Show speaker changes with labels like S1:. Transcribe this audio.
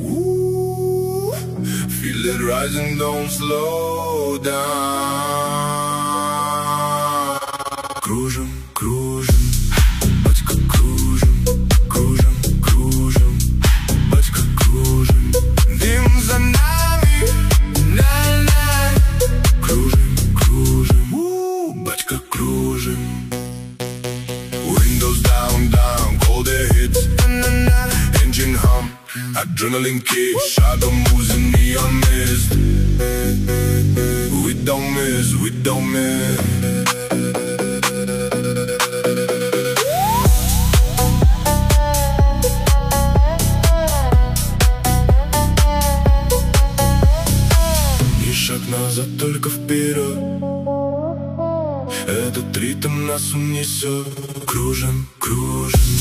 S1: Ooh, feel it rising, don't slow down. Кружим, кружим, батька, кружим, кружим, кружим, батька, кружим. Дым за нами, на-на. Кружим, кружим, батька, кружим. Windows down, down, all the hits, na-na. Engine hum, adrenaline kick, shadow moves in neon mist. We don't miss, we don't miss. Ни шаг назад, только вперед. Этот ритм нас унесет. Кружим, кружим.